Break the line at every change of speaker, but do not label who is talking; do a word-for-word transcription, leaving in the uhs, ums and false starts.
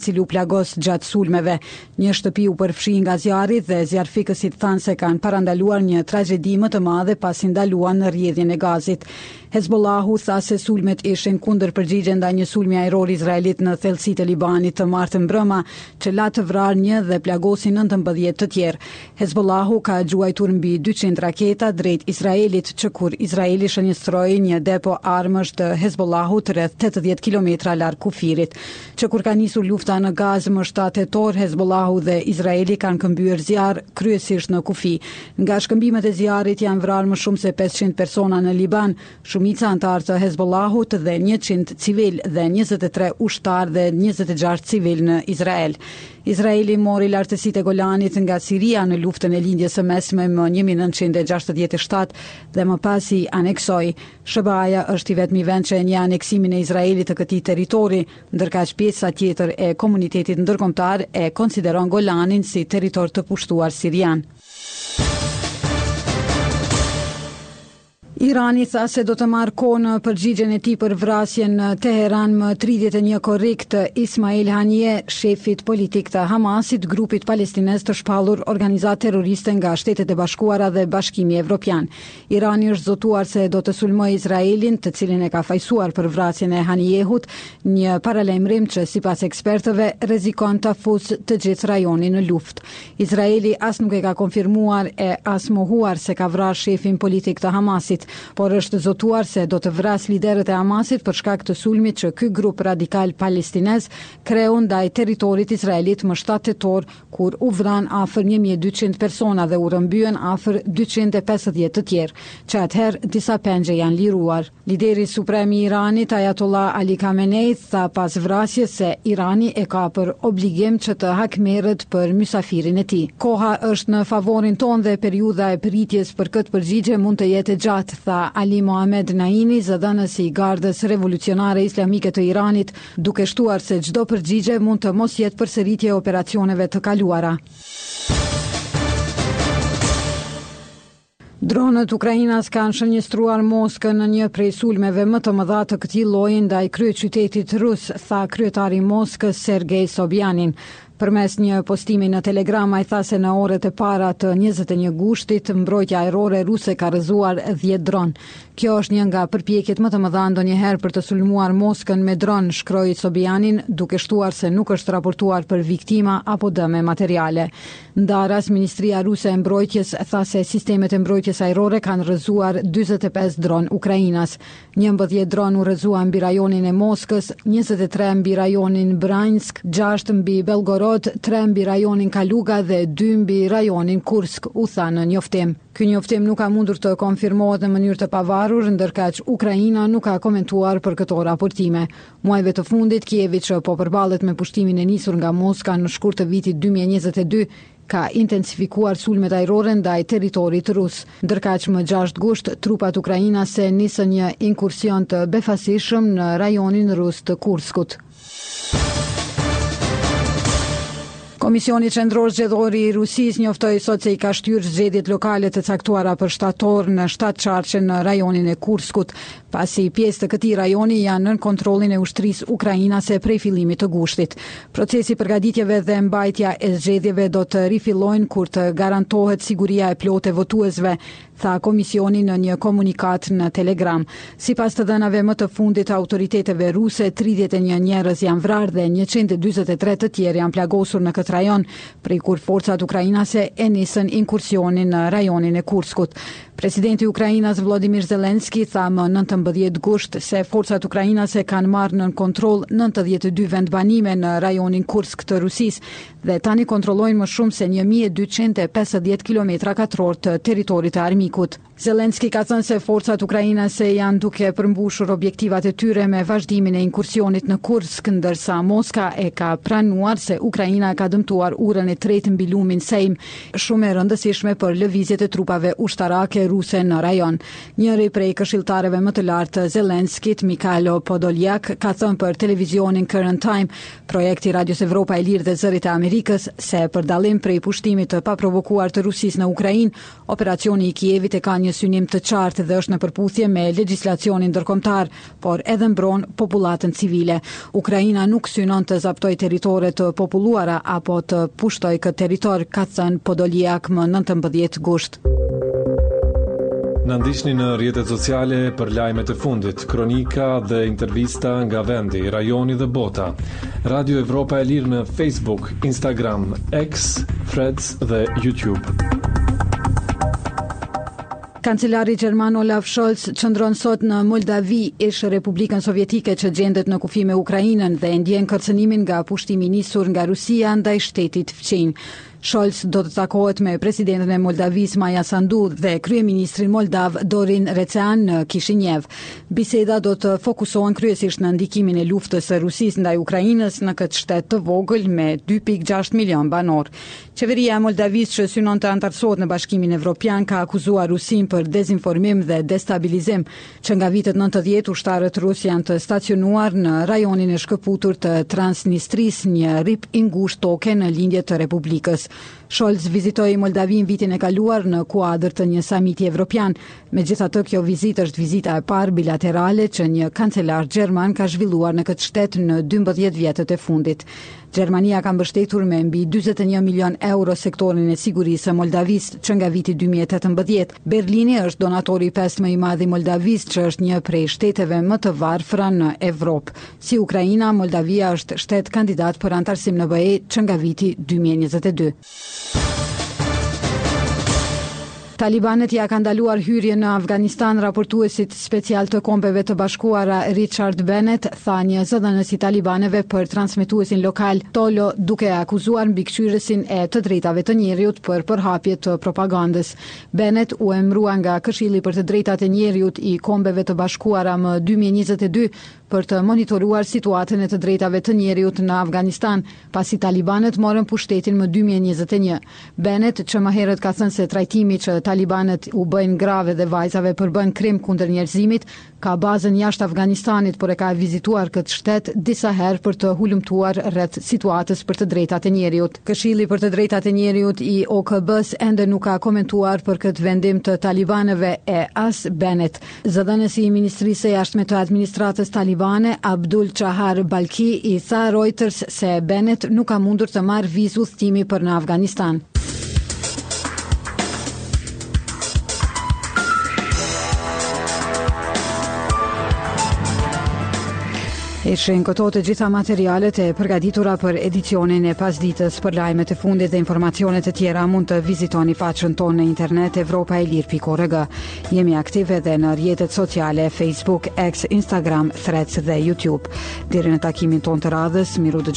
cili u plagos gjatë sulmeve. Një shtëpi u përfshi nga zjarri dhe zjarfikësit thanë se kanë parandaluar një tragjedi më të madhe pasi ndaluan në rrjedhjen e gazit. Hezbollahu tha se sulmet ishin kundër përgjigje ndaj një sulmi ajror izraelit në thellësitë e Libanit të martën mbrëma, që la të vrarë një dhe plagosi nëntëmbëdhjetë të tjerë. Hezbollahu ka gjuajtur mbi dyqind raketa drejt Izraelit, që kur Izraeli shënjestroi një depo armësh të Hezbollahut rreth tetëdhjetë kilometra larg kufirit. Që kur ka nisur lufta në Gaz më shtatë tetor, Hezbollahu dhe Izraeli kanë këmbyer zjarr kryesisht në kufi. Nga shkëmbimet e zjarrit janë vrarë më shumë se pesëqind persona në Liban, shumica antar të Hezbollahut dhe njëqind civil dhe njëzet e tre ushtar dhe njëzet e gjashtë civil në Izrael. Izraeli mori lartësitë e Golanit nga Siria në luftën e lindjes së mesme më një mijë nëntëqind e gjashtëdhjetë e shtatë dhe më pas i aneksoi. Sh B A-ja është i vetmi vend që e njeh aneksimin e Izraelit të këtij territori, ndërkaq pjesa tjetër e komunitetit ndërkombëtar e konsideron Golanin si territor të pushtuar sirian. Irani tha se do të marrë kohë në përgjigjen e tij për vrasjen në Teheran më tridhjetë e një korrik të Ismail Haniyeh, shefit politik të Hamasit, grupit palestinez të shpallur organizatë terroriste nga Shtetet e Bashkuara dhe Bashkimi Evropian. Irani është zotuar se do të sulmojë Izraelin, të cilin e ka fajsuar për vrasjen e Haniyehut, një paralajmërim që sipas ekspertëve rrezikon ta fusë të gjithë rajonin në luftë. Izraeli as nuk e ka konfirmuar e as mohuar se ka vrarë shefin politik të Hamasit, por është zotuar se do të vras liderët e Hamasit për shkak të sulmit që ky grup radikal palestinez kreu ndaj territorit izraelit më shtatë tetor, kur u vran afër një mijë e dyqind persona dhe u rrëmbyen afër dyqind e pesëdhjetë të tjerë, që atëherë disa pengje janë liruar. Lideri suprem i Iranit, Ayatollah Ali Khamenei, tha pas vrasjes se Irani e ka për obligim që të hakmerret për mysafirin e tij. Koha është në favorin tonë dhe periudha e pritjes për këtë përgjigje mund të jetë e gjatë, tha Ali Mohamed Naimi, zëdhënës i Gardës Revolucionare Islamike të Iranit, duke shtuar se çdo përgjigje mund të mos jetë përsëritje e operacioneve të kaluara. Dronët Ukrainas kanë shënjestruar Moskën në një prej sulmeve më të mëdha të këtij lloji ndaj kryeqytetit rus, tha kryetari i Moskës Sergej Sobjanin. Përmes një postimi në Telegram, ai tha se në orët e para të njëzet e një gushtit, mbrojtja ajrore ruse ka rrëzuar dhjetë dron. Kjo është një nga përpjekjet më të mëdha ndonjëherë për të sulmuar Moskën me dron, shkroi Sobjanin, duke shtuar se nuk është raportuar për viktima apo dëme materiale. Ndaras, Ministria Ruse e Mbrojtjes tha se sistemet e mbrojtjes ajrore kanë rrëzuar dyzet e pesë dron Ukrainas. njëmbëdhjetë dron u rrëzuan mbi rajonin e Moskës, njëzet e tre mbi rajonin Bryansk, gjashtë mbi Belgorod, tre mbi rajonin Kaluga dhe dy mbi rajonin Kursk, u tha në njoftim. Ky njoftim nuk ka mundur të konfirmohet në mënyrë të pavarur, ndërkaq Ukraina nuk ka komentuar për këto raportime. Muajve të fundit, Kievi, që po përballet me pushtimin e nisur nga Moska në shkurt të vitit dy mijë e njëzet e dy, ka intensifikuar sulmet ajrore ndaj territorit rus. Ndërkaq më gjashtë gusht, trupat ukrainase nisën një inkursion të befasishëm në rajonin rus të Kurskut. Komisioni Qendror Zgjedhor i Rusisë njoftoi sot se i ka shtyrë zgjedhjet lokale të caktuara për shtator në shtatë qarqe në rajonin e Kurskut, pasi pjesë të këtij rajoni janë nën kontrollin e ushtrisë ukrainase prej fillimit të gushtit. Procesi i përgatitjeve dhe mbajtja e zgjedhjeve do të rifillojnë kur të garantohet siguria e plotë e votuesve, tha komisioni në një komunikat në Telegram. Sipas të dhënave më të fundit të autoriteteve ruse, tridhjetë e një njerëz janë vrarë dhe njëqind e dyzet e tre të tjerë janë plagosur në këtë rajon, prej kur forcat ukrainase e nisën inkursionin në rajonin e Kurskut. Presidenti i Ukrainas Volodymyr Zelensky tha më nëntëmbëdhjetë gusht se forcat ukrainase kanë marrë nën kontroll nëntëdhjetë e dy vendbanime në rajonin Kursk të Rusisë dhe tani kontrollojnë më shumë se një mijë e dyqind e pesëdhjetë kilometra katror të territorit të armikut. Zelensky ka thënë se forcat ukrainase janë duke përmbushur objektivat e tyre me vazhdimin e inkursionit në Kursk, ndërsa Moska e ka pranuar se Ukraina ka dëmtuar urën e tretë mbi lumin Sejm, shumë e rëndësishme për lëvizjet e trupave ushtarake ruse në rajon. Njëri prej këshilltarëve më të lartë të Zelenskit, Mikhailo Podoljak, ka thënë për televizionin Current Time, projekti Radios Evropa e Lirë dhe Zërit e Amerikës, se për dallim prej pushtimit të paprovokuar të Rusisë në Ukrainë, operacioni i Kievit e ka një një synim të qartë dhe është në përputhje me legjislacionin ndërkombëtar, por edhe mbron popullatën civile. Ukraina nuk synon të zaptoj territore të populluara apo të pushtoj këtë territor, ka thënë Podolyak më nëntëmbëdhjetë gusht.
Në ndiqni në rrjetet sociale për lajmet e fundit, kronika dhe intervista nga vendi, rajoni dhe bota. Radio Evropa e Lirë në Facebook, Instagram, X, Threads dhe YouTube.
Kancelari Gjerman Olaf Scholz qëndron sot në Moldavi, ish Republikën Sovjetike që gjendet në kufi me Ukrainën dhe ndjen kërcënimin nga pushtimi nisur nga Rusia ndaj shtetit fqinj. Scholz do të takohet me presidenten e Moldavis Maja Sandu dhe kryeministrin moldav Dorin Recean në Kishinev. Biseda do të fokusohen kryesisht në ndikimin e luftës së Rusisë ndaj Ukrainës në këtë shtet të vogël me dy pikë gjashtë milion banor. Qeveria e Moldavis që synon të antarësohet në Bashkimin Evropian ka akuzuar Rusin për dezinformim dhe destabilizim, që nga vitet nëntëdhjetë ushtarët rus janë të stacionuar në rajonin e shkëputur të Transnistris, një rip i ngushtë toke në lindje të Republikës. Scholz vizitoi Moldavin vitin e kaluar në kuadër të një samiti evropian. Megjithatë, kjo vizitë është vizita e parë bilaterale që një kancelar gjerman ka zhvilluar në këtë shtet në dymbëdhjetë vjetët e fundit. Gjermania ka mbështetur me mbi dyzet e një milion euro sektorin e sigurisë së Moldavis që nga viti dy mijë e tetëmbëdhjetë. Berlini është donatori i pestë më i madh i Moldavis, që është një prej shteteve më të varfra në Evropë. Si Ukraina, Moldavia është shtet kandidat për antarësim në B E që nga viti dy mijë e njëzet e dy. Talibanët ja kanë ndaluar hyrjen në Afganistan, raportuesit special të Kombeve të Bashkuara Richard Bennett tha një zëdhënës i talibanëve për transmetuesin lokal Tolo, duke akuzuar mbikëqyrësin e të drejtave të njeriut për përhapje të propagandës. Bennett u emërua nga Këshilli për të drejtat e njeriut i Kombeve të Bashkuara më dy mijë e njëzet e dy për të monitoruar situatën e të drejtave të njeriut në Afganistan, pasi talibanët morën pushtetin më dy mijë e njëzet e një. Bennett, që më herët ka thënë se trajtimi që talibanët u bëjnë grave dhe vajzave përbën krim kundër njerëzimit, ka bazën jashtë Afganistanit, por e ka vizituar këtë shtet disa herë për të hulumtuar rreth situatës për të drejtat e njeriut. Këshilli për të drejtat e njeriut i O K B-s ende nuk ka komentuar për këtë vendim të talibanëve e as Bennett. Zëdhënësi i Ministrisë së Jashtme të Administratës talibane, Abdul Chahar Balki, i tha Reuters se Bennett nuk ka mundur të marrë vizë udhëtimi për në Afganistan. Ishin këto të gjitha materialet e përgatitura për edicionin e pasditës. Për lajmet e fundit dhe informacionet e tjera mund të vizitoni faqen tonë në internet evropa e lir pikë org. Jemi aktive edhe në rrjetet sociale Facebook, X, Instagram, Threads dhe YouTube. Deri në takimin tonë të radhës, miru dëgjofshi.